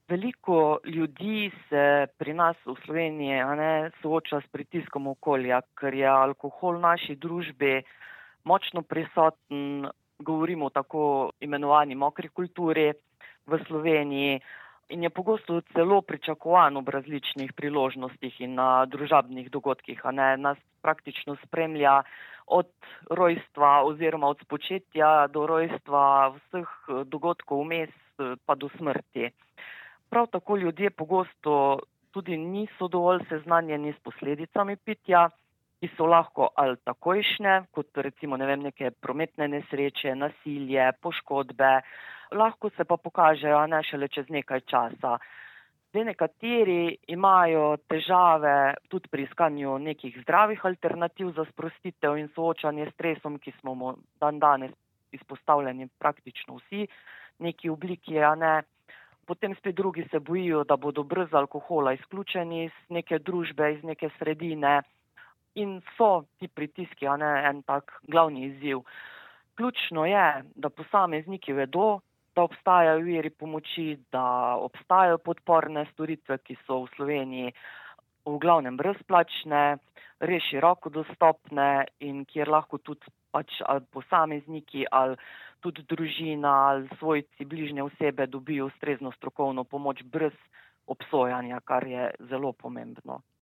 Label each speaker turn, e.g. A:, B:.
A: Veliko ljudi se pri nas v Sloveniji sooča s pritiskom okolja, ker je alkohol v naši družbi močno prisoten, govorimo o tako imenovani mokri kulturi v Sloveniji in je pogosto celo pričakovan ob različnih priložnostih in na družabnih dogodkih. Nas praktično spremlja od rojstva oziroma od spočetja do rojstva, vseh dogodkov vmes pa do smrti. Prav tako ljudje pogosto tudi niso dovolj seznanjeni s posledicami pitja, ki so lahko ali takojšnje, kot recimo, neke prometne nesreče, nasilje, poškodbe, lahko se pa pokažejo, šele čez nekaj časa. Nekateri imajo težave tudi pri iskanju nekih zdravih alternativ za sprostitev in soočanje s stresom, ki smo mu dandanes izpostavljeni praktično vsi, neki obliki, Potem spet drugi se bojijo, da bodo brez alkohola izključeni iz neke družbe, iz neke sredine in so ti pritiski, en tak glavni izziv. Ključno je, da posamezniki vedo, da obstajajo viri pomoči, da obstajajo podporne storitve, ki so v Sloveniji v glavnem brezplačne, res široko dostopne in kjer lahko tudi ali posamezniki ali tudi družina ali svojci, bližnje osebe dobijo ustrezno strokovno pomoč brez obsojanja, kar je zelo pomembno.